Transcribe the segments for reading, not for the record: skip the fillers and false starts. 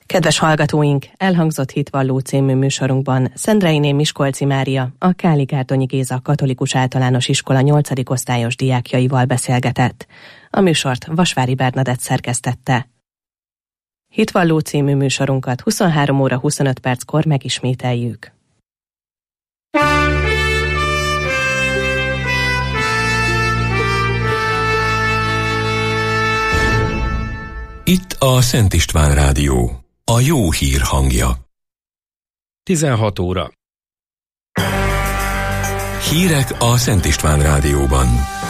Kedves hallgatóink, elhangzott Hitvalló című műsorunkban Szendreiné Miskolci Mária, a Káli-Gárdonyi Géza Katolikus Általános Iskola 8. osztályos diákjaival beszélgetett. A műsort Vasvári Bernadett szerkesztette. Hitvalló című műsorunkat 23 óra 25 perckor megismételjük. Itt a Szent István Rádió, a jó hír hangja. 16 óra. Hírek a Szent István Rádióban.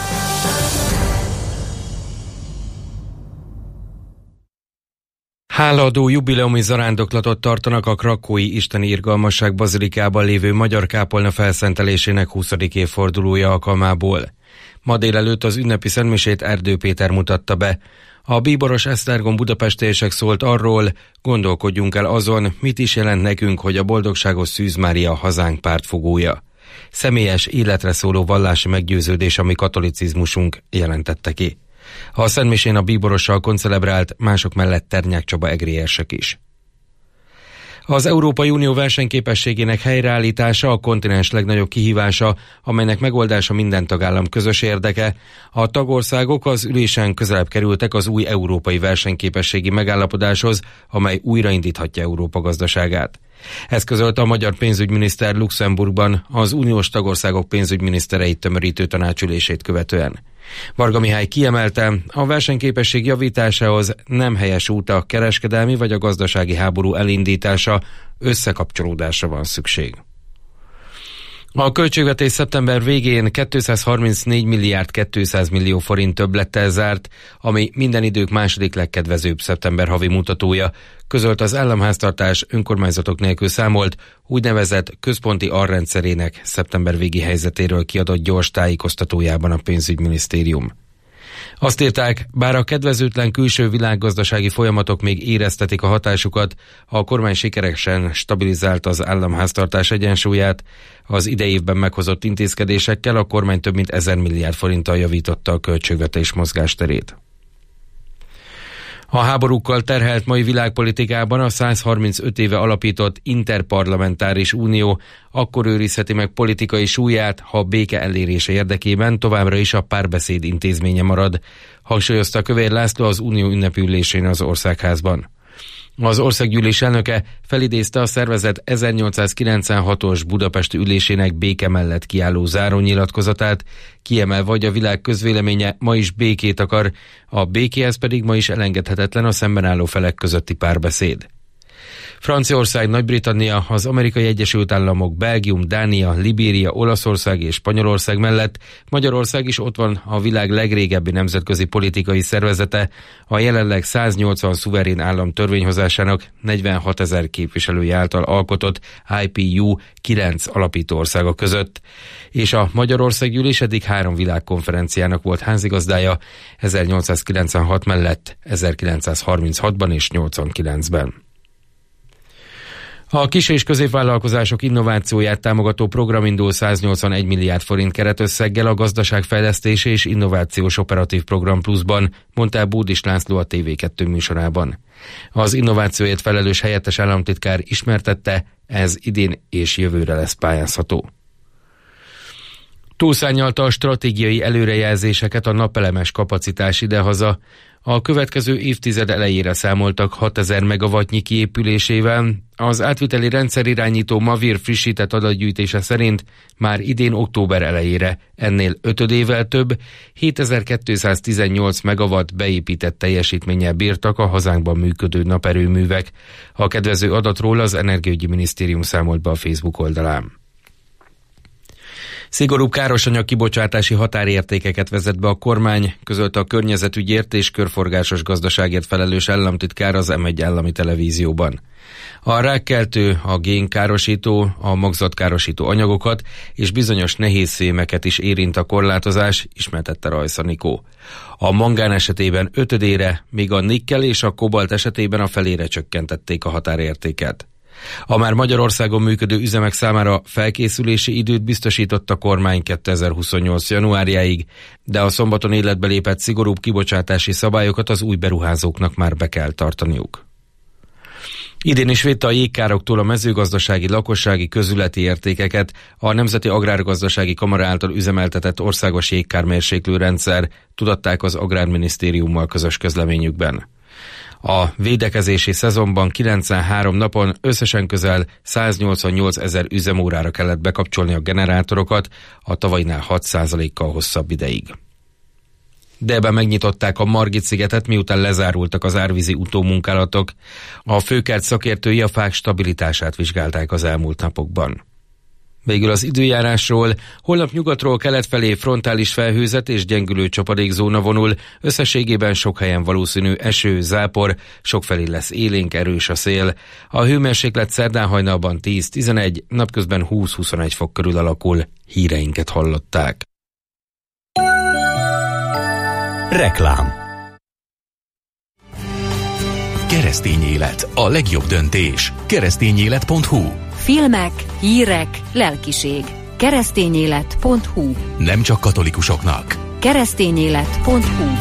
Hálaadó jubileumi zarándoklatot tartanak a Krakói Isteni Irgalmasság bazilikában lévő magyar kápolna felszentelésének 20. évfordulója alkalmából. Ma délelőtt az ünnepi szentmisét Erdő Péter mutatta be. A bíboros Esztergom budapestiesek szólt arról, gondolkodjunk el azon, mit is jelent nekünk, hogy a boldogságos Szűz Mária hazánk pártfogója. Személyes, életre szóló vallási meggyőződés, ami katolicizmusunk, jelentette ki. A szentmisén a bíborossal koncelebrált, mások mellett Ternyák Csaba egrérsek is. Az Európai Unió versenyképességének helyreállítása a kontinens legnagyobb kihívása, amelynek megoldása minden tagállam közös érdeke. A tagországok az ülésen közelebb kerültek az új európai versenyképességi megállapodáshoz, amely újraindíthatja Európa gazdaságát. Ezt közölte a magyar pénzügyminiszter Luxemburgban az uniós tagországok pénzügyminisztereit tömörítő tanácsülését követően. Varga Mihály kiemelte, a versenyképesség javításához nem helyes út a kereskedelmi vagy a gazdasági háború elindítása, összekapcsolódásra van szükség. A költségvetés szeptember végén 234 milliárd 200 millió forint többlettel zárt, ami minden idők második legkedvezőbb szeptember havi mutatója, közölt az államháztartás önkormányzatok nélkül számolt, úgynevezett központi arrendszerének szeptember végi helyzetéről kiadott gyors tájékoztatójában a pénzügyminisztérium. Azt írták, bár a kedvezőtlen külső világgazdasági folyamatok még éreztetik a hatásukat, a kormány sikeresen stabilizált az államháztartás egyensúlyát, az idei évben meghozott intézkedésekkel a kormány több mint 1000 milliárd forinttal javította a költségvetés mozgásterét. A háborúkkal terhelt mai világpolitikában a 135 éve alapított Interparlamentáris Unió akkor őrizheti meg politikai súlyát, ha a béke elérése érdekében továbbra is a párbeszéd intézménye marad, hangsúlyozta Kövér László az Unió ünnepi ülésén az Országházban. Az országgyűlés elnöke felidézte a szervezet 1896-os budapesti ülésének béke mellett kiálló zárónyilatkozatát, kiemelve, hogy a világ közvéleménye ma is békét akar, a békéhez pedig ma is elengedhetetlen a szemben álló felek közötti párbeszéd. Franciaország, Nagy-Britannia, az Amerikai Egyesült Államok, Belgium, Dánia, Libéria, Olaszország és Spanyolország mellett Magyarország is ott van a világ legrégebbi nemzetközi politikai szervezete, a jelenleg 180 szuverén állam törvényhozásának 46 000 képviselője által alkotott IPU 9 alapító országa között. És a Magyarországgyűlés eddig 3 világkonferenciának volt házigazdája, 1896 mellett 1936-ban és 89-ben. A kis- és középvállalkozások innovációját támogató program indul 181 milliárd forint keretösszeggel a Gazdaságfejlesztési és Innovációs Operatív Program Pluszban, mondta el Bódis László a TV2 műsorában. Az innovációért felelős helyettes államtitkár ismertette, ez idén és jövőre lesz pályázható. Túlszárnyalta a stratégiai előrejelzéseket a napelemes kapacitás idehaza. A következő évtized elejére számoltak 6000 megawattnyi kiépülésével. Az átviteli rendszerirányító Mavir frissített adatgyűjtése szerint már idén október elejére ennél 5-évvel több, 7218 megawatt beépített teljesítménnyel bírtak a hazánkban működő naperőművek. A kedvező adatról az Energiaügyi Minisztérium számolt be a Facebook oldalán. Szigorúbb károsanyag kibocsátási határértékeket vezet be a kormány, közölte a környezetügyért és körforgásos gazdaságért felelős államtitkár az M1 állami televízióban. A rákkeltő, a génkárosító, a magzatkárosító anyagokat és bizonyos nehézfémeket is érint a korlátozás, ismertette Rajsz Anikó. A mangán esetében 5-ére, míg a nikkel és a kobalt esetében a felére csökkentették a határértéket. A már Magyarországon működő üzemek számára felkészülési időt biztosított a kormány 2028. januárjáig, de a szombaton életbe lépett szigorúbb kibocsátási szabályokat az új beruházóknak már be kell tartaniuk. Idén is védte a jégkároktól a mezőgazdasági lakossági közületi értékeket a Nemzeti Agrárgazdasági Kamara által üzemeltetett országos jégkármérséklőrendszer, tudatták az Agrárminisztériummal közös közleményükben. A védekezési szezonban 93 napon összesen közel 188 000 üzemórára kellett bekapcsolni a generátorokat, a tavalynál 6%-kal hosszabb ideig. Délben megnyitották a Margit-szigetet, miután lezárultak az árvízi utómunkálatok. A főkert szakértői a fák stabilitását vizsgálták az elmúlt napokban. Végül az időjárásról: holnap nyugatról kelet felé frontális felhőzet és gyengülő csapadékzóna vonul, összességében sok helyen valószínű eső, zápor, sokfelé lesz élénk, erős a szél. A hőmérséklet szerdán hajnalban 10-11, napközben 20-21 fok körül alakul. Híreinket hallották. Reklám. Keresztény élet, a legjobb döntés. Keresztényélet.hu. Filmek, hírek, lelkiség. Keresztényélet.hu. Nem csak katolikusoknak. Keresztényélet.hu.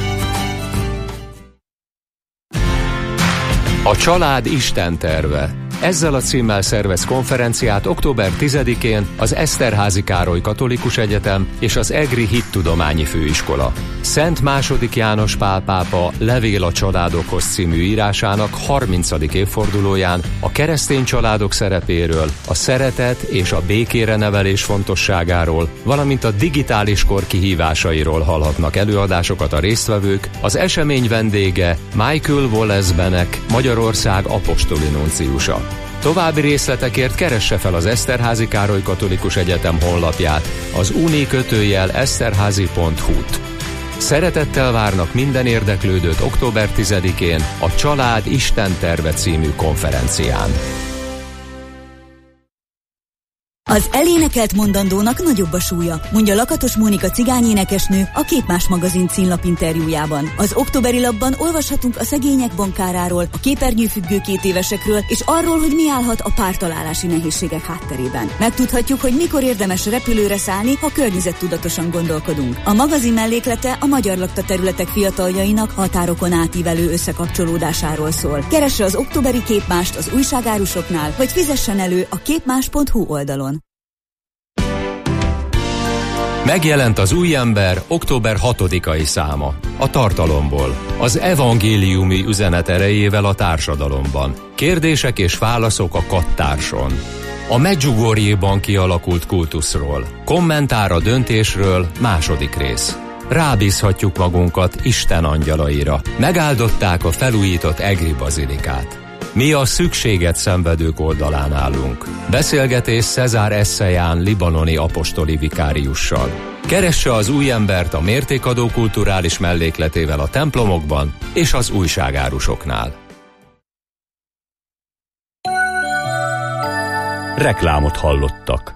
A család Isten terve. Ezzel a címmel szervez konferenciát október 10-én az Eszterházy Károly Katolikus Egyetem és az EGRI Hittudományi Főiskola. Szent II. János Pál pápa Levél a családokhoz című írásának 30. évfordulóján a keresztény családok szerepéről, a szeretet és a békére nevelés fontosságáról, valamint a digitális kor kihívásairól hallhatnak előadásokat a résztvevők. Az esemény vendége Michael Wallace Benek, Magyarország apostoli nunciusa. További részletekért keresse fel az Eszterházy Károly Katolikus Egyetem honlapját, az uni-eszterházy.hu-t. Szeretettel várnak minden érdeklődőt október 10-én a Család Isten terve című konferencián. Az elénekelt mondandónak nagyobb a súlya, mondja Lakatos Mónika cigányénekesnő a Képmás magazin címlap interjújában. Az októberi lapban olvashatunk a szegények bankáráról, a képernyőfüggő 2 évesekről, és arról, hogy mi állhat a pártalálási nehézségek hátterében. Megtudhatjuk, hogy mikor érdemes repülőre szállni, ha környezettudatosan gondolkodunk. A magazin melléklete a magyar lakta területek fiataljainak határokon átívelő összekapcsolódásáról szól. Keresse az októberi Képmást az újságárusoknál, vagy fizessen elő a képmás.hu oldalon. Megjelent az Új ember október 6-ai száma. A tartalomból. Az evangéliumi üzenet erejével a társadalomban. Kérdések és válaszok a kattárson. A Medjugorjéban kialakult kultuszról. Kommentár a döntésről, 2. rész. Rábízhatjuk magunkat Isten angyalaira. Megáldották a felújított EGRI bazilikát. Mi a szükséget szenvedők oldalán állunk. Beszélgetés Cezár Eszeján libanoni apostoli vikáriussal. Keresse az Új embert a mértékadó kulturális mellékletével a templomokban és az újságárusoknál. Reklámot hallottak.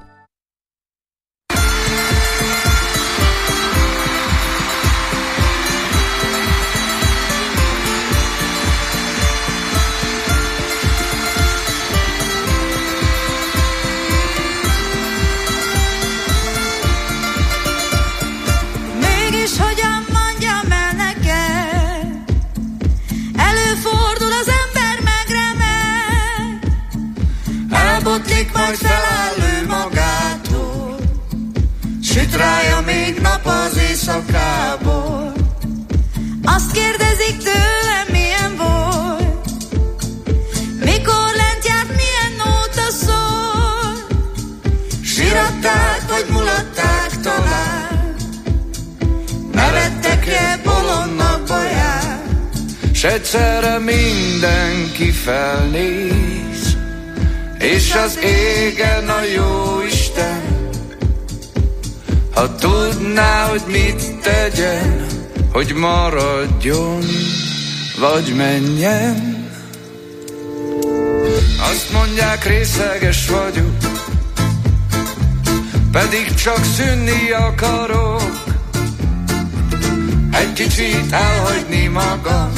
Botlik, majd feláll ő magától, süt rája még nap az éjszakából. Azt kérdezik tőlem, milyen volt, mikor lent járt, milyen nóta szól. Siratták, vagy mulatták talán, nevettek-e bolondnak baján. S egyszerre mindenki felnéz, és az égen a jó Isten, ha tudná, hogy mit tegyen, hogy maradjon, vagy menjen. Azt mondják, részeges vagyok, pedig csak szűnni akarok, egy kicsit elhagyni magam,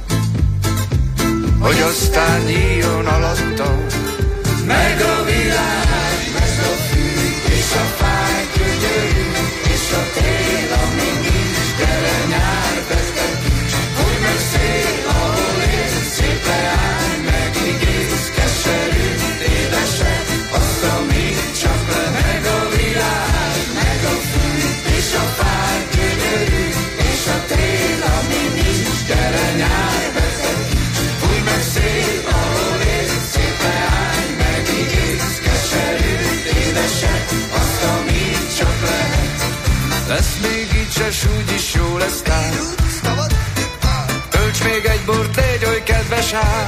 hogy aztán nyíljon alattam meg a világ, meg a fű, és a fáj gyönyörű, és a tél, ami nincs, gyere nyár, bezd egy kicsit, fúj meg szél, ahol élsz, szép leány, megígér. lesz még így se, s úgyis jó lesz tán. Tölts még egy bort, légy oly kedves ám.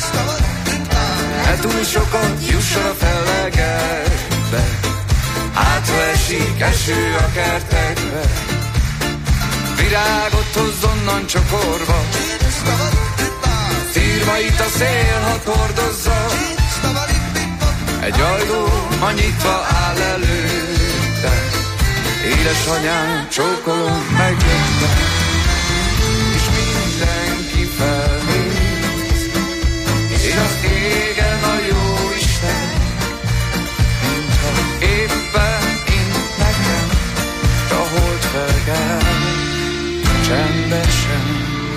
Ne túl sokat jusson a fellegekbe, hátra esik eső a kertekbe. Virágot hozz onnan csokorba, firmait a szél, ha hordozza. Egy ajtó ma nyitva áll előtte, édesanyám, csókolom, megjöttem. És mindenki felnéz, én az égen a jó Isten, mintha éppen int nekem, s a hold felkel, csendesen.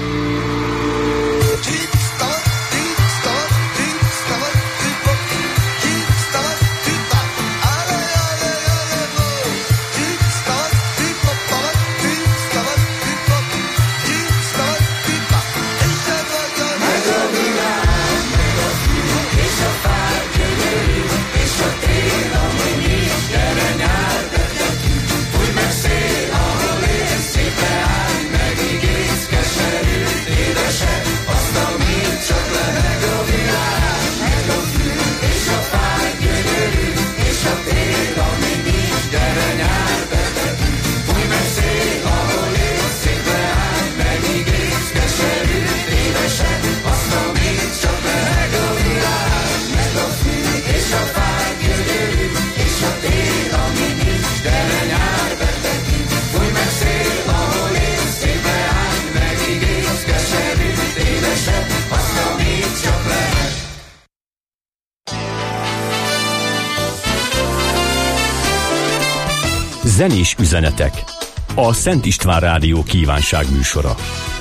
Zenés üzenetek. A Szent István Rádió kívánságműsora.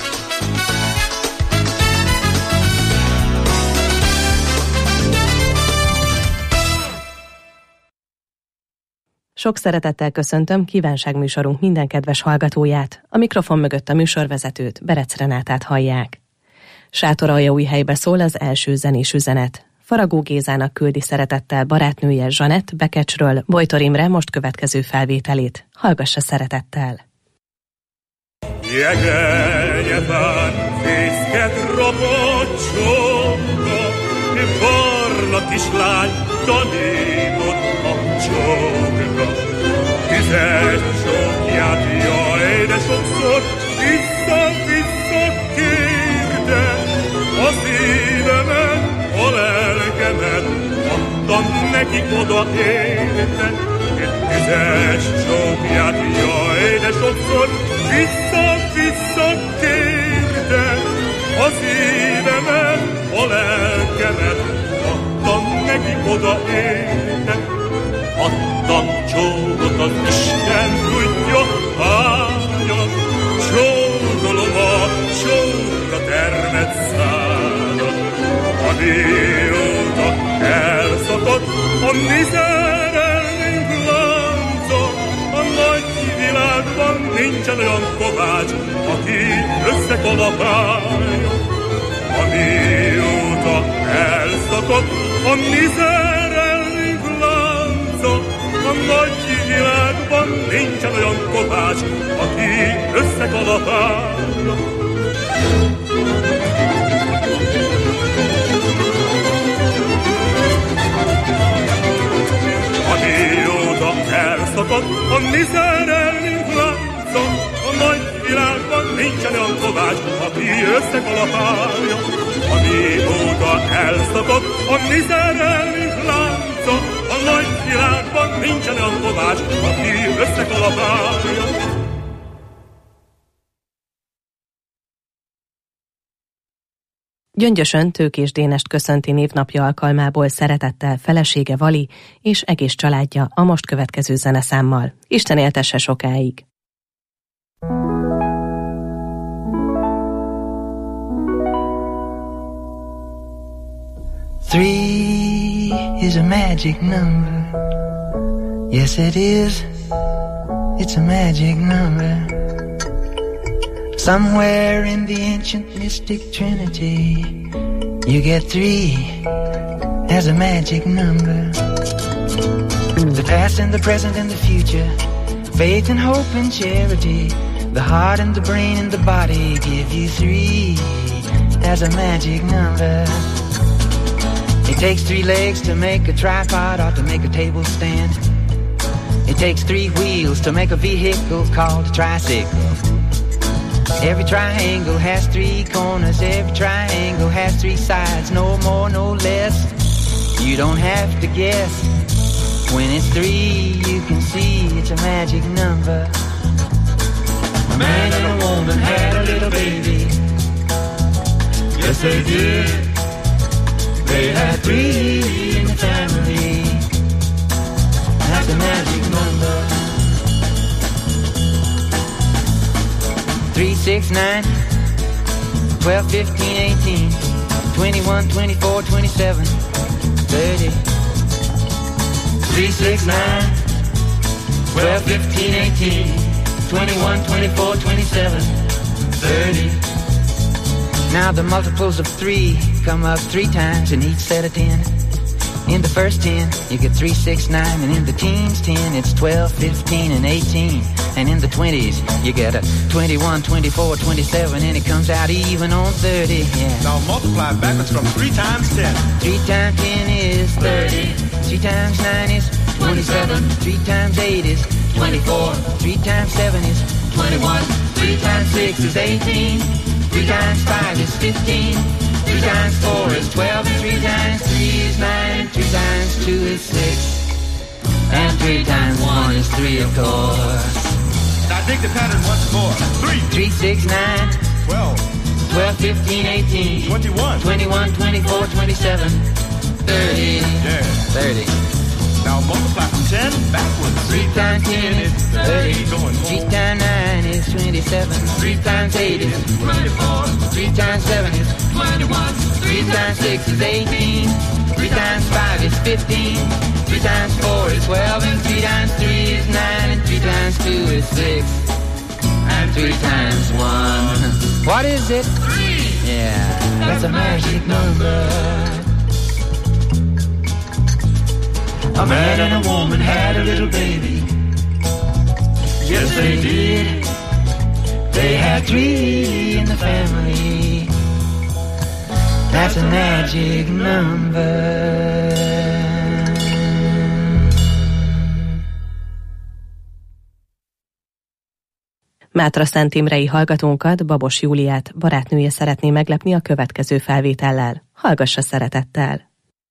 Sok szeretettel köszöntöm kívánságműsorunk minden kedves hallgatóját. A mikrofon mögött a műsorvezetőt, Berec Renátát hallják. Sátoraljaújhelybe szól az első zenés üzenet. Faragó Gézának küldi szeretettel barátnője Zsanett Bekecsről Bojtor Imre most következő felvételét. Hallgassa szeretettel! Jegenyetán fészket ropott csóka, barna kislány tanított a csókra. Tüzes csókját, jaj, de sokszor vissza-vissza kérte, a szívemet, a lelkemet adtam nekik oda érte. Tüzes csókját, jaj, de sokszor vissza-vissza kérte, a szívemet, a lelkemet adtam nekik oda érte. Adtam csókot az Isten tudja hányat, csókolom a csókra termett szádat. Amióta elszakadt a mi szerelmünk lánca, a nagy világban nincsen olyan kovács, aki összekalapálja. Amióta elszakadt a mi szerelmünk lánca, a nagy világban nincsen olyan kovács, aki összekalapálja. Amióta elszakadt a mi szerelmünk lánca, a nagy világban nincsen olyan kovács, aki összekalapálja. Amióta elszakadt a mi szerelmünk lánca, a nagy világban nincsen olyan kovács, aki összekalapálja. Gyöngyösön Tőkés Dénest köszönti névnapja alkalmából szeretettel felesége Vali és egész családja a most következő zeneszámmal. Isten éltesse sokáig! Three is a magic number. Yes, it is. It's a magic number. Somewhere in the ancient mystic trinity, you get three as a magic number. The past and the present and the future Faith and hope and charity, the heart and the brain and the body give you 3. That's a magic number. It takes 3 legs to make a tripod or to make a table stand. It takes 3 wheels to make a vehicle called a tricycle. Every triangle has 3 corners, every triangle has 3 sides, no more, no less. You don't have to guess. When it's 3, you can see it's a magic number. A man and a woman had a little baby. Yes, they did. They had 3 in the family. That's a magic number. 3, 6, 9, 12, 15, 18, 21, 24, 27, 30. 3, 6, 9, 12, 15, 18, 21, 24, 27, 30. Now the multiples of 3 come up 3 times in each set of 10. In the first 10, you get 3, 6, 9, and in the teens 10, it's 12, 15, and 18. And in the 20s, you get a 21, 24, 27, and it comes out even on 30, yeah. Now multiply backwards from 3 times 10. 3 times 10 is 30. 3 times 9 is 27. 3 times 8 is 24. 3 times 7 is 21. 3 times 6 is 18. 3 times 5 is 15. 3 times 4 is 12. And 3 times 3 is 9. And 3 times 2 is 6. And 3 times 1 is 3, of course. Now dig the pattern once more. 3. 3, 6, 9. 12. 12, 15, 18. 21. 21, 24, 27. 30. Yeah. 30. Now multiply from 10 backwards. 3 times 10 is 30. 3 times 9 is 27. 3 times 8 is 24. 3 times 7 is 21. 3 times 6 is 18. 3 times 5 is 15. 3 times 4 is 12. And 3 times 3 is 9. And 3 times 2 is 6. And 3 times 1. What is it? 3. Yeah, that's a magic number. A man and a woman had a little baby. Yes, they did. They had 3 in the family. That's a magic number. Mátra Szent Imrei hallgatónkat, Babos Júliát, barátnője szeretné meglepni a következő felvétellel. Hallgassa szeretettel!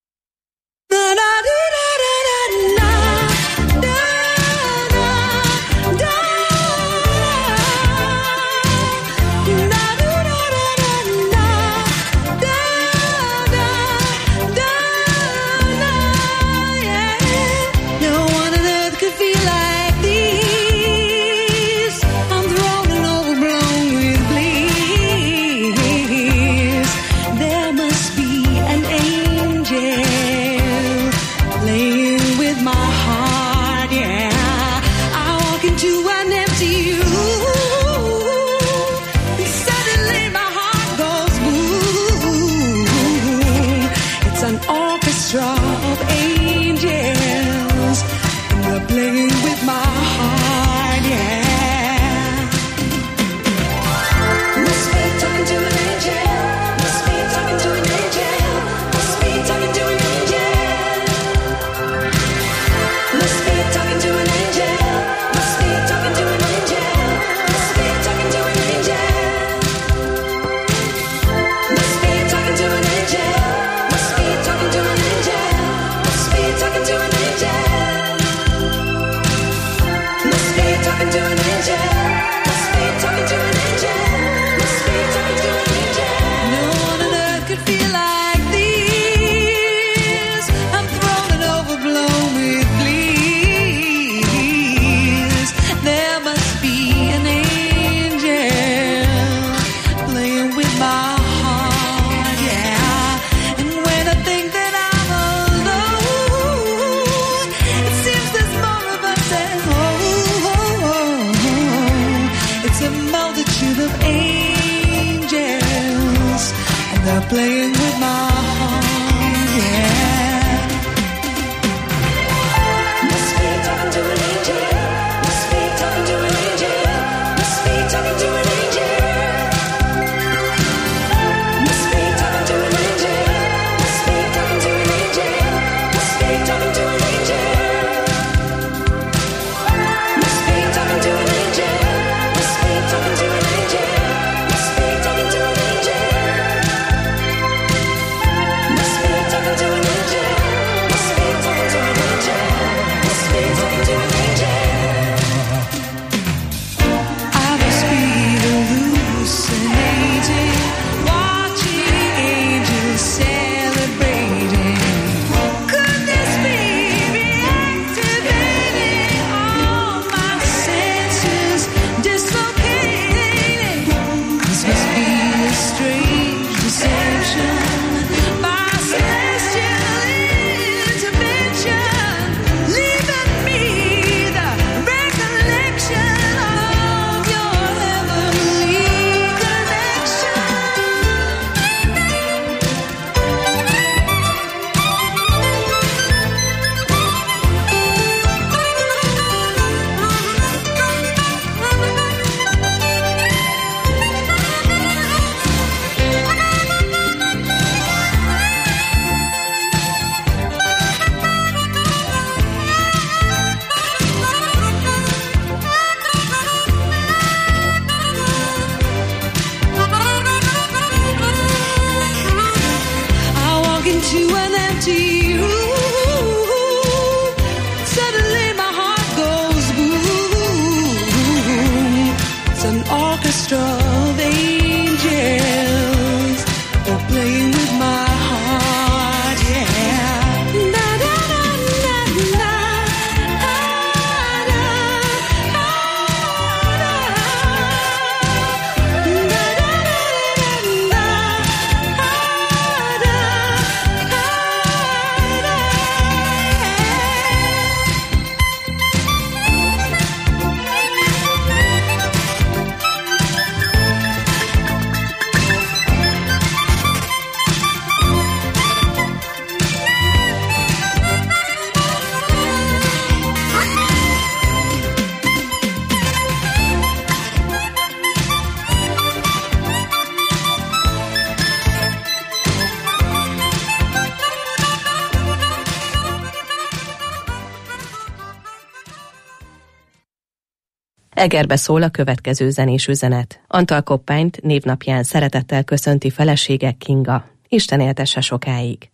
Playing with my heart, yeah. Must be talking to an angel. Must be It's an orchestra of angels, oh, playing with my heart, yeah. Na na na na na, Egerbe szól a következő zenés üzenet. Antal Koppányt névnapján szeretettel köszönti felesége Kinga. Isten éltesse sokáig!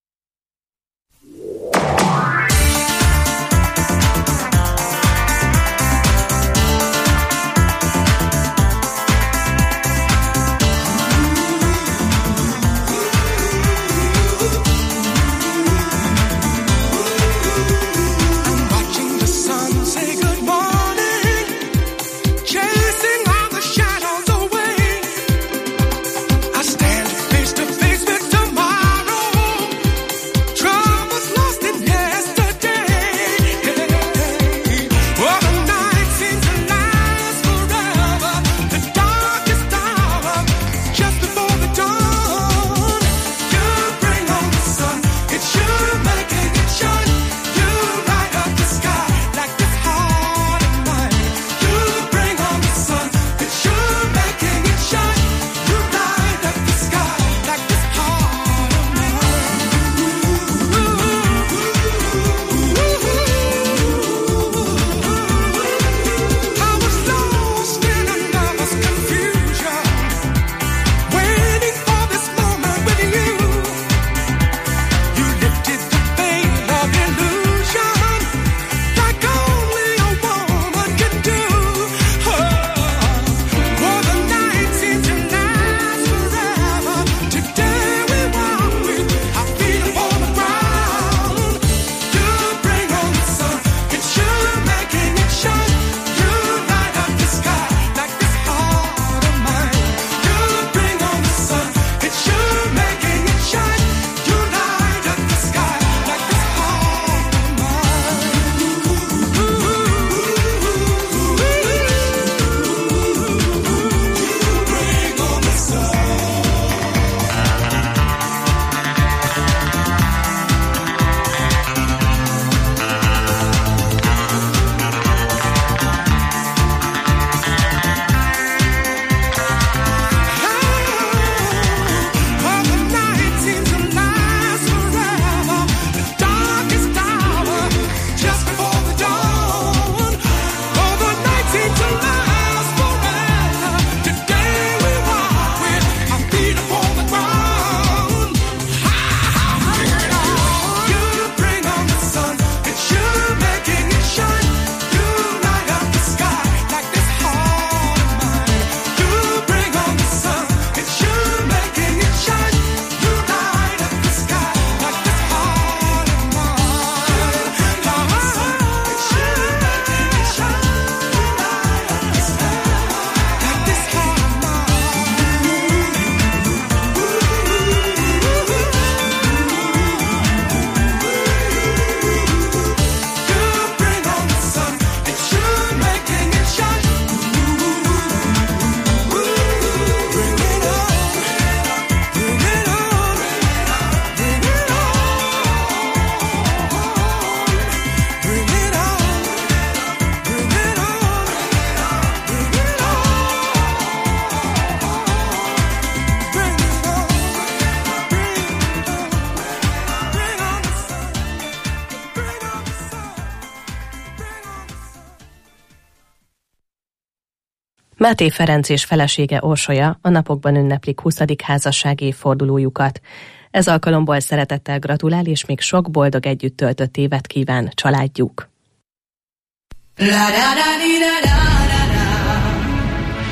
Máté Ferenc és felesége Orsolya a napokban ünneplik 20. házassági évfordulójukat. Ez alkalomból szeretettel gratulál, és még sok boldog együtt töltött évet kíván családjuk.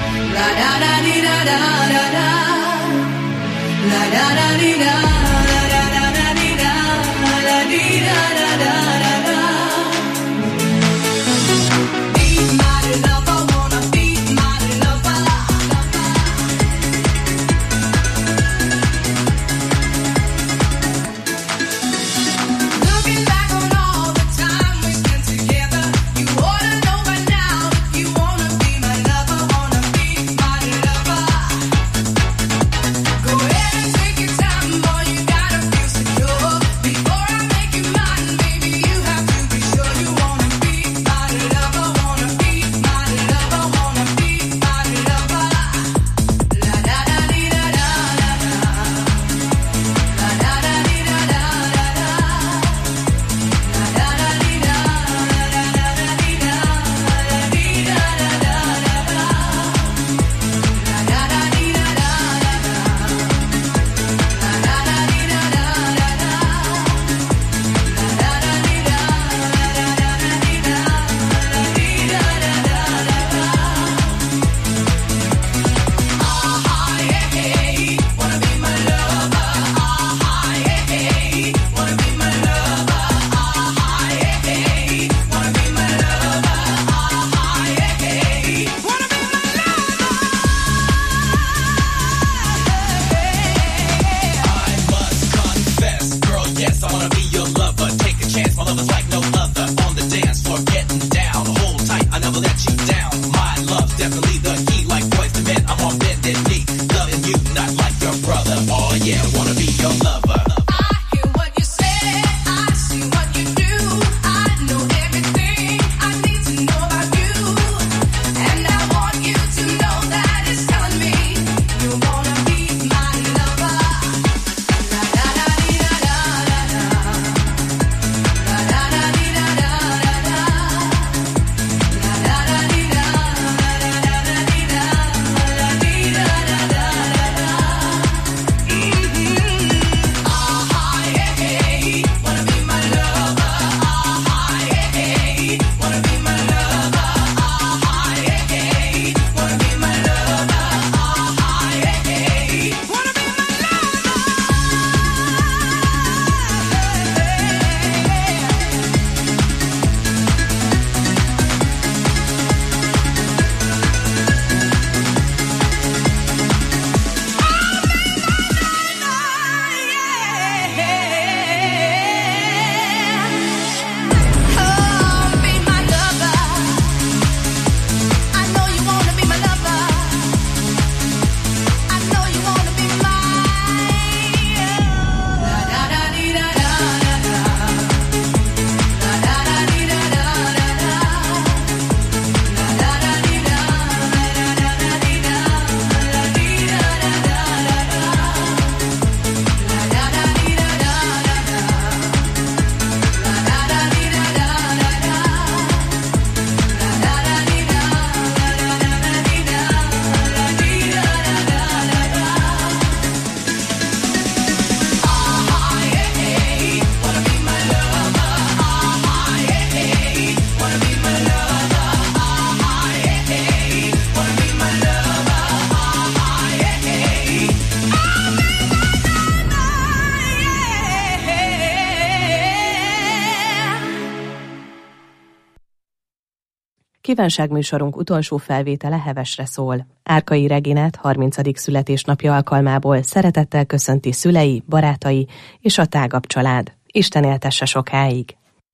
Kívánságműsorunk utolsó felvétele hevesre szól. Árkai Reginát 30. születésnapja alkalmából szeretettel köszönti szülei, barátai és a tágabb család. Isten éltesse sokáig!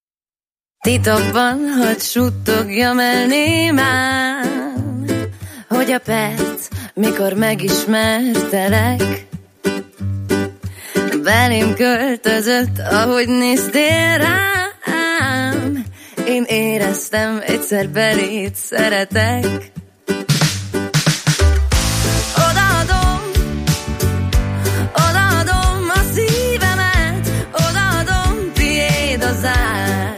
Titokban hadd suttogjam el némán, hogy a perc, mikor megismertelek, belém költözött, ahogy néztél rám. Én éreztem, egyszer beléd szeretek. Odaadom a szívemet, odaadom, tiéd az ár.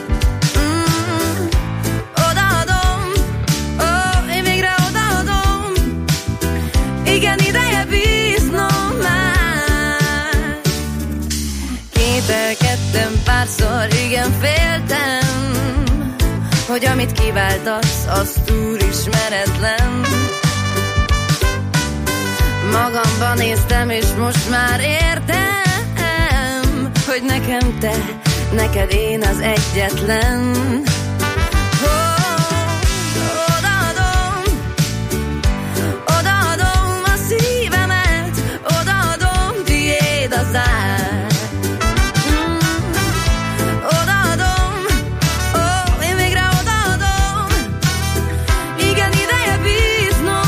Odaadom, én végre odaadom. Igen, ideje bíznom már. Kételkedtem párszor, igen, féltem, hogy amit kiváltasz, az túl ismeretlen. Magamban néztem, és most már értem, hogy nekem te, neked én az egyetlen. Odaadom a szívemet, odaadom, tiéd az ár. Odaadom, én végre odaadom. Igen, ideje bíznom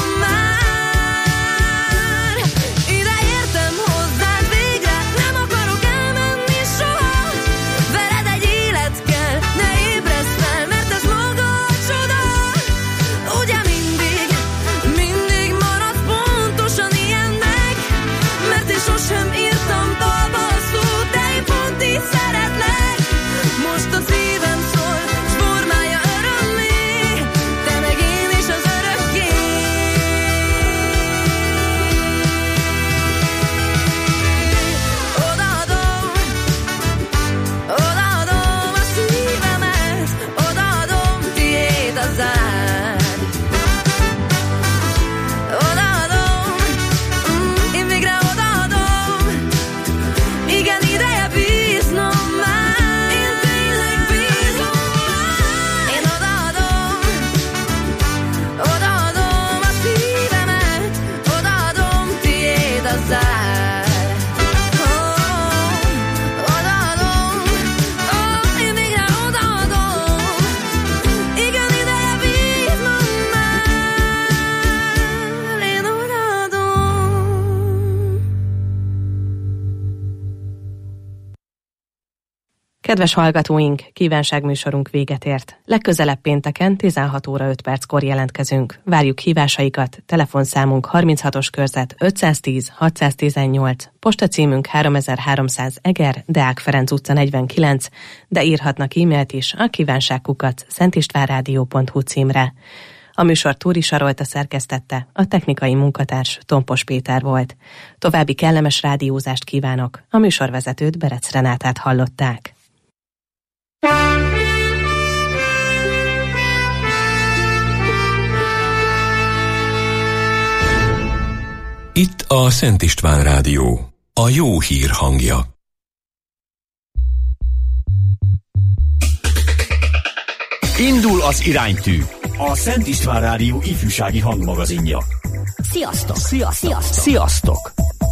már. Ide értem hozzád végre, nem akarok elmenni soha. Veled egy élet kell, ne ébredsz fel, mert ez maga a csoda. Ugye mindig marad pontosan ilyennek, mert én sosem írtam dalba a szót, de én pont így szeretlek. Most a szívem szól, s formálja örömmé, te meg én is az örökké. Odaadom a szívemet, odaadom, tiéd az ár. Odaadom, én végre odaadom. Igen, ideje bíznom már. Én tényleg bízom már. Én odaadom a szívemet, odaadom, tiéd az ár. Odaadom, én végre odaadom. Igen, ideje bíznom már. Én odaadom. Kedves hallgatóink, kívánságműsorunk véget ért. Legközelebb pénteken 16 óra 5 perckor jelentkezünk. Várjuk hívásaikat, telefonszámunk 36-os körzet 510 618, postacímünk 3300 Eger, Deák Ferenc utca 49, de írhatnak e-mailt is a kívánságkukac@szentistvánradio.hu címre. A műsor Túri Sarolta szerkesztette, a technikai munkatárs Tompos Péter volt. További kellemes rádiózást kívánok, a műsorvezetőt Berec Renátát hallották. Itt a Szent István Rádió, a jó hír hangja. Indul az iránytű, a Szent István Rádió ifjúsági hangmagazinja. Sziasztok! Sziasztok!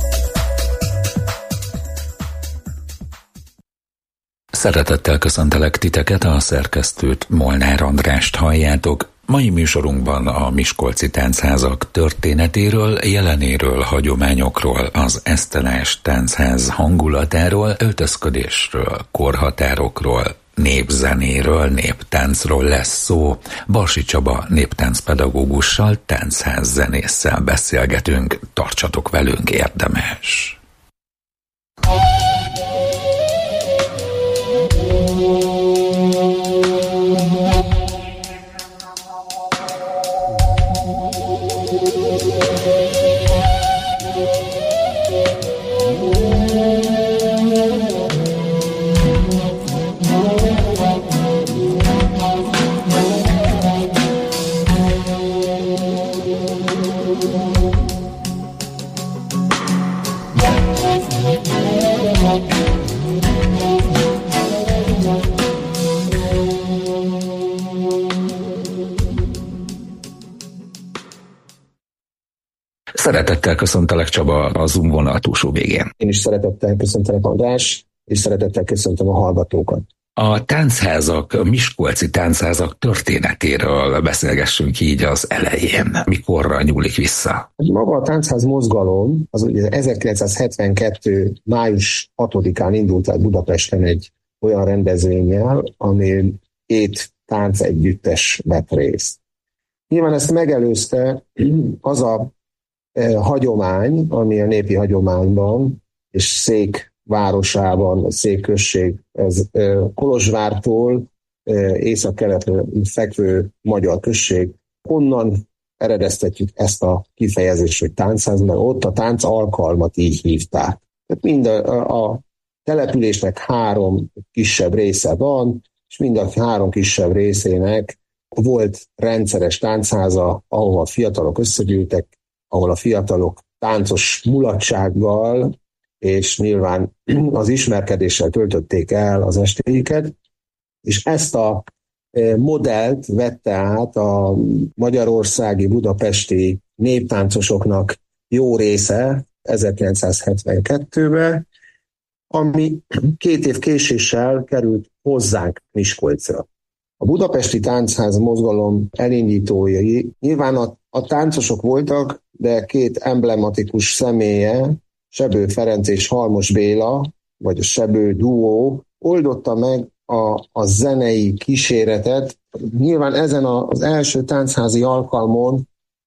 Szeretettel köszöntelek titeket, a szerkesztőt, Molnár Andrást halljátok. Mai műsorunkban a miskolci táncházak történetéről, jelenéről, hagyományokról, az esztelás táncház hangulatáról, öltözködésről, korhatárokról, népzenéről, néptáncról lesz szó. Barsi Csaba néptáncpedagógussal, táncházzenésszel beszélgetünk. Tartsatok velünk, érdemes! Szeretettel köszöntelek, Csaba, a Zoom vonal túlsó végén. Én is szeretettel köszöntelek, András, és szeretettel köszöntöm a hallgatókat. A táncházak, a miskolci táncházak történetéről beszélgessünk így az elején. Mikorra nyúlik vissza? Maga a táncház mozgalom az ugye 1972. május 6-án indult el Budapesten egy olyan rendezvénnyel, ami 2 táncegyüttes vett részt. Nyilván ezt megelőzte az a hagyomány, ami a népi hagyományban és Szék városában, Szék község, ez Kolozsvártól észak-keletre fekvő magyar község. Onnan eredeztetjük ezt a kifejezést, hogy táncház, mert ott a tánc alkalmat így hívták. Tehát mind a településnek 3 kisebb része van, és mind a 3 kisebb részének volt rendszeres táncháza, ahol a fiatalok összegyűltek, ahol a fiatalok táncos mulatsággal, és nyilván az ismerkedéssel töltötték el az estéiket, és ezt a modellt vette át a magyarországi, budapesti néptáncosoknak jó része 1972-ben, ami 2 év késéssel került hozzánk Miskolcra. A budapesti táncház mozgalom elindítói nyilván a táncosok voltak, de 2 emblematikus személye, Sebő Ferenc és Halmos Béla, vagy a Sebő duó oldotta meg a zenei kíséretet. Nyilván ezen az első táncházi alkalmon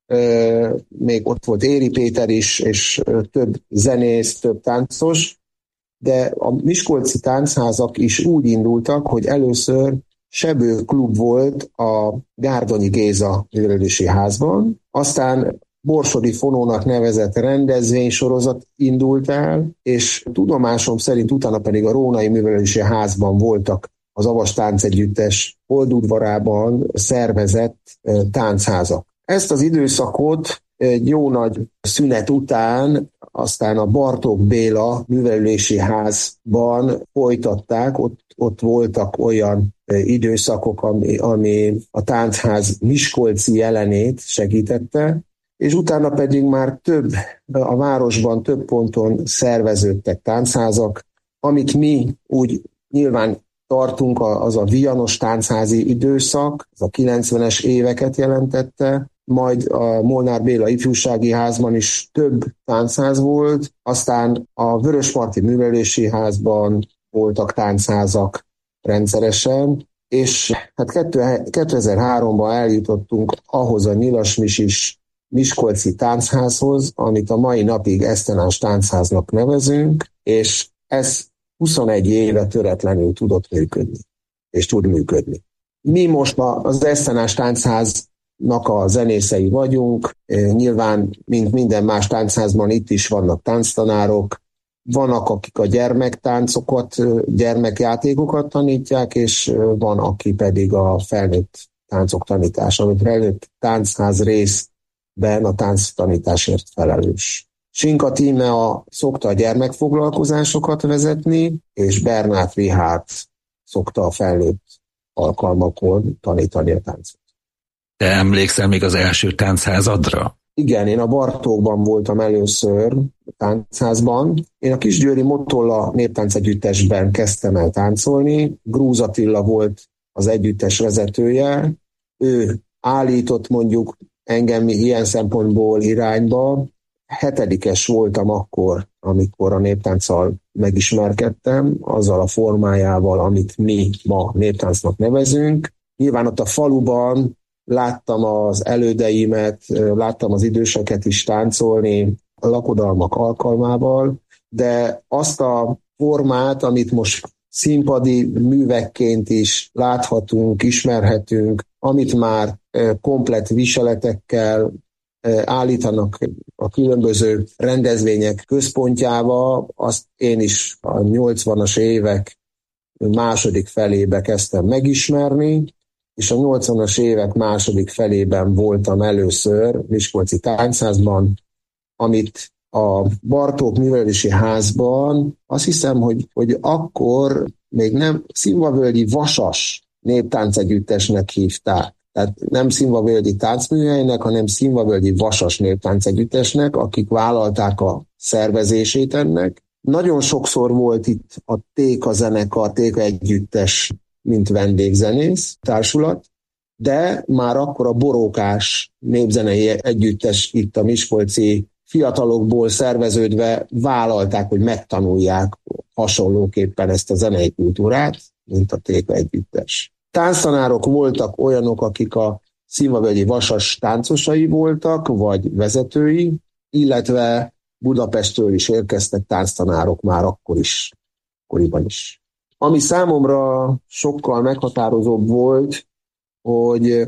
még ott volt Éri Péter is, és több zenész, több táncos, de a miskolci táncházak is úgy indultak, hogy először Sebő klub volt a Gárdonyi Géza művelődési házban, aztán Borsodi Fonónak nevezett rendezvénysorozat indult el, és tudomásom szerint utána pedig a Rónai Művelődési Házban voltak az Avas Táncegyüttes Holdudvarában szervezett táncházak. Ezt az időszakot egy jó nagy szünet után aztán a Bartók Béla Művelődési Házban folytatták, ott voltak olyan időszakok, ami a táncház miskolci jelenét segítette, és utána pedig már a városban több ponton szerveződtek táncházak, amit mi úgy nyilván tartunk, az a vianos táncházi időszak, az a 90-es éveket jelentette, majd a Molnár Béla Ifjúsági Házban is több táncház volt, aztán a Vörösmarty Művelési Házban voltak táncházak rendszeresen, és hát 2003-ban eljutottunk ahhoz a nyilasmisis miskolci táncházhoz, amit a mai napig Esztenás táncháznak nevezünk, és ez 21 éve töretlenül tudott működni, és tud működni. Mi most az Esztenás táncháznak a zenészei vagyunk, nyilván, mint minden más táncházban itt is vannak tánctanárok, vannak, akik a gyermektáncokat, gyermekjátékokat tanítják, és van, aki pedig a felnőtt táncok tanítása, vagy felnőtt táncház részben a tánctanításért felelős. Sinka Tíme szokta a gyermekfoglalkozásokat vezetni, és Bernát Richárd szokta a felnőtt alkalmakon tanítani a táncot. Te emlékszel még az első táncházadra? Igen, én a Bartókban voltam először táncházban. Én a Kisgyőri Motolla néptáncegyüttesben kezdtem el táncolni. Grúz Attila volt az együttes vezetője. Ő állított mondjuk engem ilyen szempontból irányba. 7-es voltam akkor, amikor a néptánccal megismerkedtem, azzal a formájával, amit mi ma néptáncnak nevezünk. Nyilván ott a faluban láttam az elődeimet, láttam az időseket is táncolni a lakodalmak alkalmával, de azt a formát, amit most színpadi művekként is láthatunk, ismerhetünk, amit már komplett viseletekkel állítanak a különböző rendezvények központjába, azt én is a 80-as évek második felébe kezdtem megismerni, és a 80-as évek második felében voltam először Miskolci Táncházban, amit a Bartók Művelési Házban, azt hiszem, hogy akkor még nem Szilvavölgyi Vasas néptáncegyüttesnek hívták. Tehát nem Szilvavölgyi táncműhelynek, hanem Szilvavölgyi Vasas néptáncegyüttesnek, akik vállalták a szervezését ennek. Nagyon sokszor volt itt a Téka zenekar, Téka együttes, mint vendégzenész társulat, de már akkor a Borókás népzenei együttes itt a miskolci fiatalokból szerveződve vállalták, hogy megtanulják hasonlóképpen ezt a zenei kultúrát, mint a Téka együttes. Tánctanárok voltak olyanok, akik a Szilvavölgyi Vasas táncosai voltak, vagy vezetői, illetve Budapestről is érkeztek tánctanárok már akkoriban is. Ami számomra sokkal meghatározóbb volt, hogy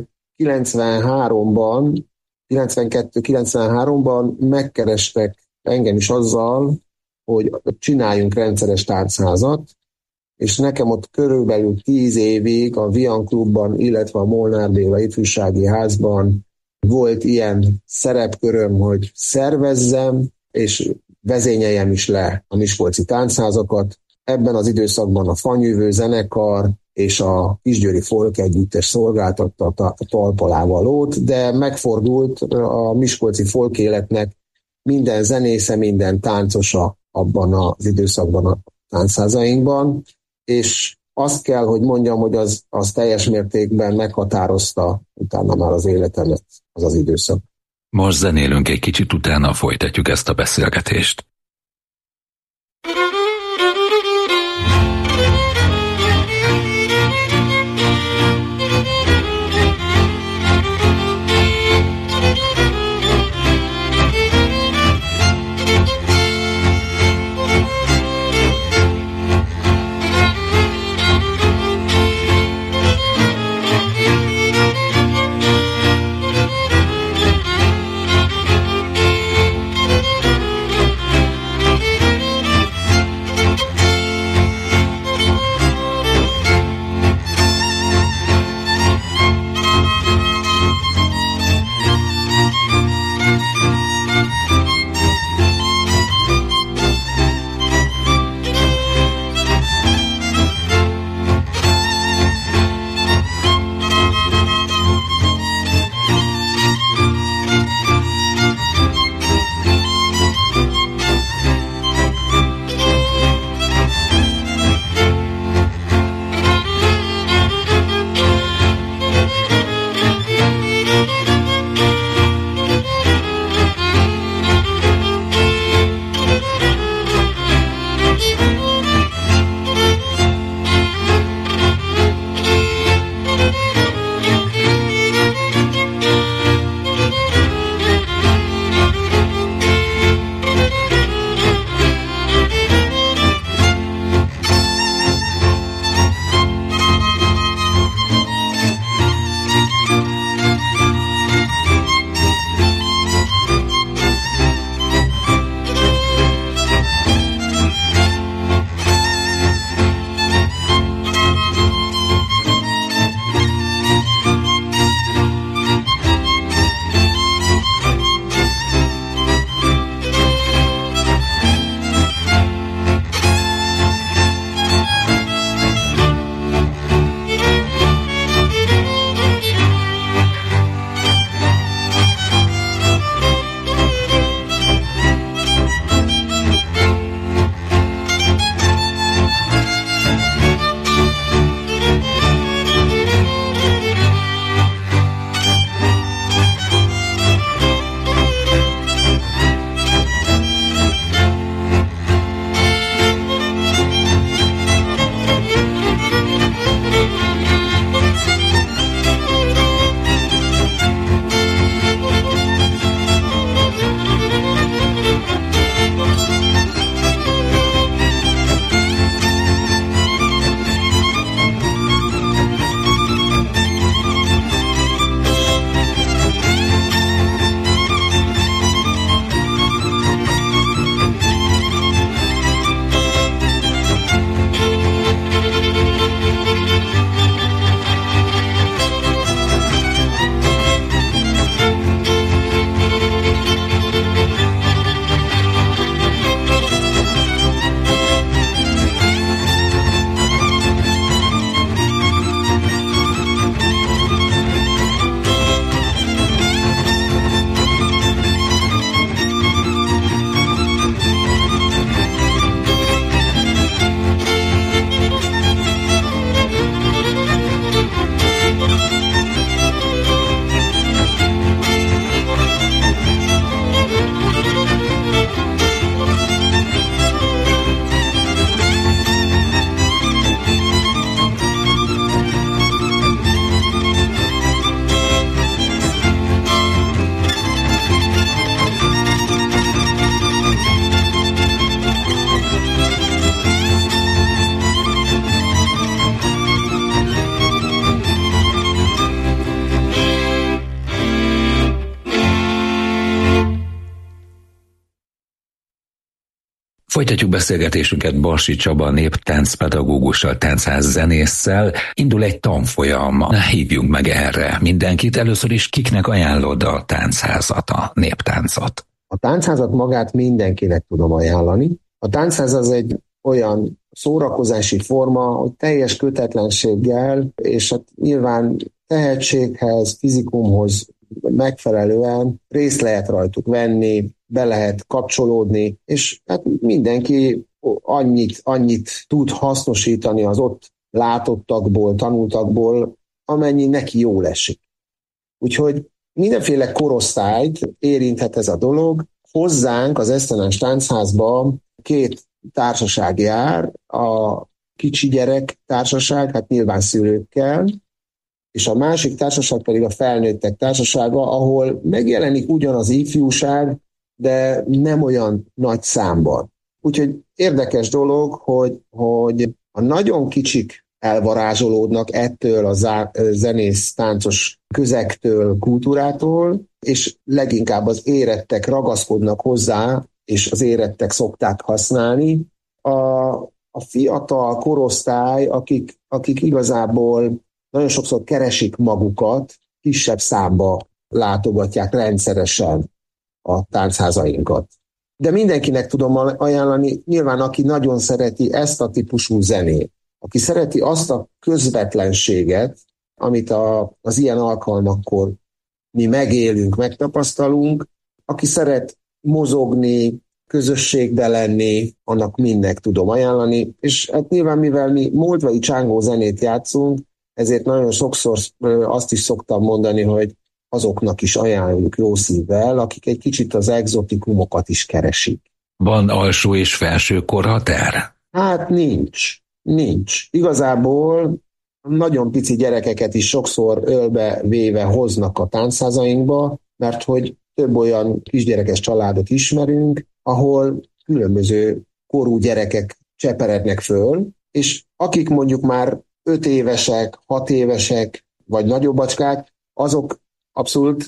92-93-ban megkerestek engem is azzal, hogy csináljunk rendszeres táncházat, és nekem ott körülbelül 10 évig a Vian Klubban, illetve a Molnár Béla Ifjúsági Házban volt ilyen szerepköröm, hogy szervezzem és vezényeljem is le a miskolci táncházakat. Ebben az időszakban a Fanyűvő zenekar és a Kisgyőri Folk Együttes szolgáltatta a talpalávalót, de megfordult a miskolci folk életnek minden zenésze, minden táncosa abban az időszakban a táncházainkban, és azt kell, hogy mondjam, hogy az teljes mértékben meghatározta utána már az életemet az az időszak. Most zenélünk egy kicsit, utána folytatjuk ezt a beszélgetést. Folytatjuk beszélgetésünket Barsi Csaba néptáncpedagógussal, táncház zenésszel. Indul egy tanfolyam, hívjunk meg erre mindenkit. Először is kiknek ajánlod a táncházat, a néptáncot? A táncházat magát mindenkinek tudom ajánlani. A táncház az egy olyan szórakozási forma, hogy teljes kötetlenséggel, és hát nyilván tehetséghez, fizikumhoz megfelelően részt lehet rajtuk venni, be lehet kapcsolódni, és hát mindenki annyit tud hasznosítani az ott látottakból, tanultakból, amennyi neki jól esik. Úgyhogy mindenféle korosztályt érinthet ez a dolog. Hozzánk az Esztenás Táncházba 2 társaság jár, a kicsi gyerek társaság, hát nyilván szülőkkel, és a másik társaság pedig a felnőttek társasága, ahol megjelenik ugyan az ifjúság, de nem olyan nagy számban. Úgyhogy érdekes dolog, hogy a nagyon kicsik elvarázsolódnak ettől a zenész táncos közegtől, kultúrától, és leginkább az érettek ragaszkodnak hozzá, és az érettek szokták használni. A fiatal korosztály, akik igazából nagyon sokszor keresik magukat, kisebb számba látogatják rendszeresen a táncházainkat. De mindenkinek tudom ajánlani, nyilván aki nagyon szereti ezt a típusú zenét, aki szereti azt a közvetlenséget, amit az ilyen alkalmakkor mi megélünk, megtapasztalunk, aki szeret mozogni, közösségbe lenni, annak mindnek tudom ajánlani, és hát nyilván mivel mi moldvai csángó zenét játszunk, ezért nagyon sokszor azt is szoktam mondani, hogy azoknak is ajánljuk jó szívvel, akik egy kicsit az egzotikumokat is keresik. Van alsó és felső korhatár? Hát nincs. Igazából nagyon pici gyerekeket is sokszor ölbe véve hoznak a táncházainkba, mert hogy több olyan kisgyerekes családot ismerünk, ahol különböző korú gyerekek cseperednek föl, és akik mondjuk már 5 évesek, 6 évesek, vagy nagyobbacskák, azok abszolút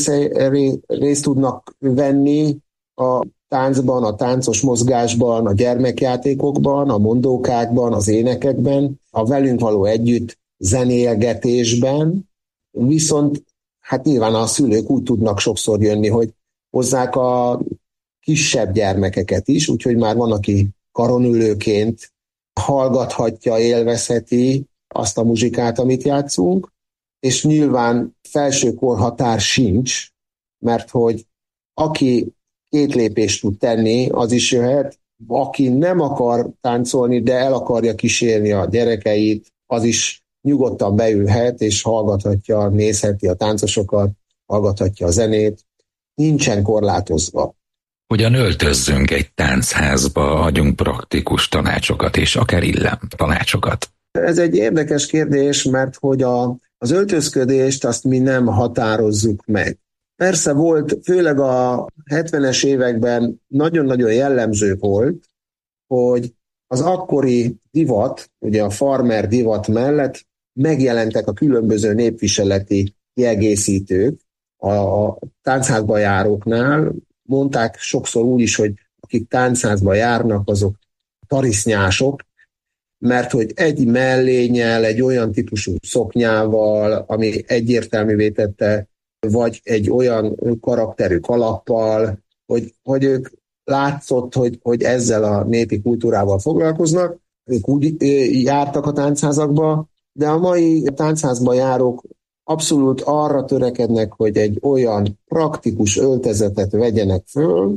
részt tudnak venni a táncban, a táncos mozgásban, a gyermekjátékokban, a mondókákban, az énekekben, a velünk való együtt zenélgetésben, viszont hát nyilván a szülők úgy tudnak sokszor jönni, hogy hozzák a kisebb gyermekeket is, úgyhogy már van, aki karonülőként hallgathatja, élvezheti azt a muzsikát, amit játszunk, és nyilván felső korhatár sincs, mert hogy aki 2 lépést tud tenni, az is jöhet, aki nem akar táncolni, de el akarja kísérni a gyerekeit, az is nyugodtan beülhet, és hallgathatja, nézheti a táncosokat, hallgathatja a zenét, nincsen korlátozva. Hogyan öltözzünk egy táncházba, adjunk praktikus tanácsokat, és akár tanácsokat? Ez egy érdekes kérdés, mert hogy az öltözködést azt mi nem határozzuk meg. Persze volt, főleg a 70-es években nagyon-nagyon jellemző volt, hogy az akkori divat, ugye a farmer divat mellett megjelentek a különböző népviseleti kiegészítők a táncházba járóknál. Mondták sokszor úgy is, hogy akik táncházba járnak, azok tarisznyások, mert hogy egy mellénnyel, egy olyan típusú szoknyával, ami egyértelművé tette, vagy egy olyan karakterű kalappal, hogy ők látszott, hogy ezzel a népi kultúrával foglalkoznak, ők úgy jártak a táncházakba, de a mai táncházba járók abszolút arra törekednek, hogy egy olyan praktikus öltözetet vegyenek föl,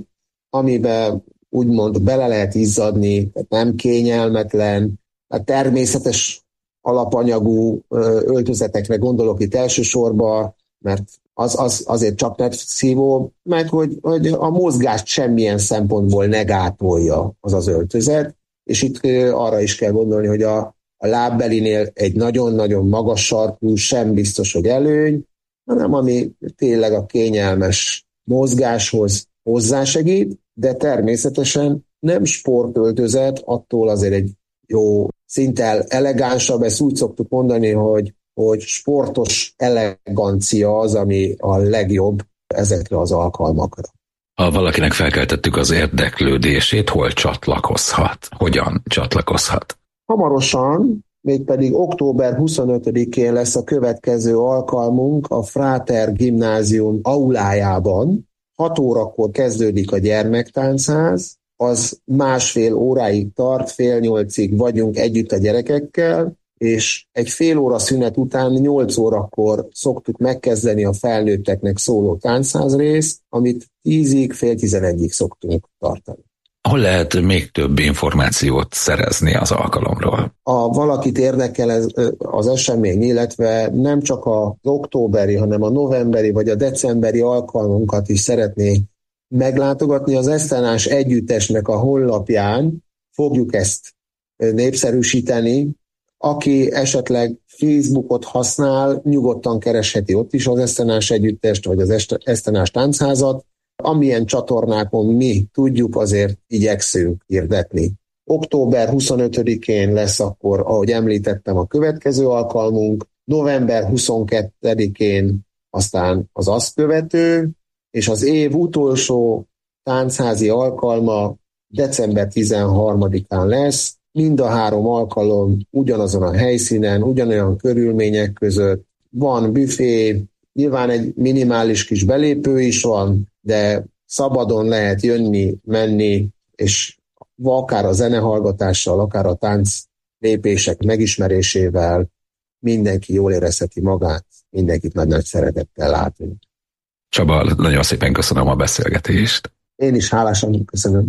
amiben úgymond bele lehet izzadni, nem kényelmetlen, a természetes alapanyagú öltözetekre gondolok itt elsősorban, mert az azért csak szívó, meg hogy a mozgást semmilyen szempontból ne gátolja az öltözet, és itt arra is kell gondolni, hogy a lábbelinél egy nagyon-nagyon magas sarkú sem biztos, hogy előny, hanem ami tényleg a kényelmes mozgáshoz hozzásegít, de természetesen nem sportöltözet, attól azért egy jó, szinte elegánsabb, ezt úgy szoktuk mondani, hogy sportos elegancia az, ami a legjobb ezekre az alkalmakra. Ha valakinek felkeltettük az érdeklődését, hol csatlakozhat? Hogyan csatlakozhat? Hamarosan, mégpedig október 25-én lesz a következő alkalmunk a Fráter Gimnázium aulájában. 6 órakor kezdődik a gyermektáncházz, az 1,5 óráig tart, 7:30 vagyunk együtt a gyerekekkel, és egy fél óra szünet után 8 órakor szoktuk megkezdeni a felnőtteknek szóló táncház részt, amit 10-ig, fél 11-ig szoktunk tartani. Hol lehet még több információt szerezni az alkalomról? Ha valakit érdekel az esemény, illetve nem csak az októberi, hanem a novemberi vagy a decemberi alkalmunkat is szeretné meglátogatni, az Esztenás Együttesnek a honlapján fogjuk ezt népszerűsíteni. Aki esetleg Facebookot használ, nyugodtan keresheti ott is az Esztenás Együttest, vagy az Esztenás Táncházat. Amilyen csatornákon mi tudjuk, azért igyekszünk hirdetni. Október 25-én lesz akkor, ahogy említettem, a következő alkalmunk, november 22-én aztán az azt követő, és az év utolsó tánchazi alkalma december 13-án lesz. Mind a 3 alkalom ugyanazon a helyszínen, ugyanolyan körülmények között. Van büfé, nyilván egy minimális kis belépő is van, de szabadon lehet jönni, menni, és akár a zenehallgatással, akár a tánc lépések megismerésével mindenki jól érezheti magát, mindenkit nagy szeretettel látunk. Csaba, nagyon szépen köszönöm a beszélgetést. Én is hálásan köszönöm.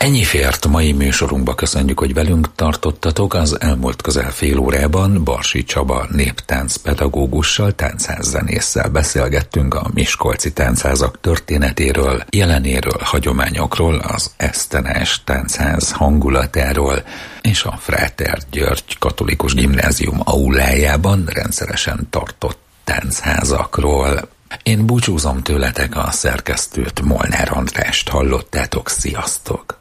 Ennyi fért mai műsorunkba, köszönjük, hogy velünk tartottatok. Az elmúlt közel fél órában Barsi Csaba néptáncpedagógussal, táncházzenésszel beszélgettünk a miskolci táncházak történetéről, jelenéről, hagyományokról, az esztenás táncház hangulatáról és a Fráter György Katolikus Gimnázium aulájában rendszeresen tartott táncházakról. Én búcsúzom tőletek, a szerkesztőt, Molnár Andrást hallottátok, sziasztok!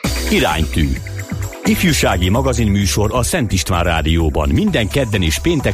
Iránytű. Ifjúsági magazinműsor a Szent István Rádióban minden kedden és péntek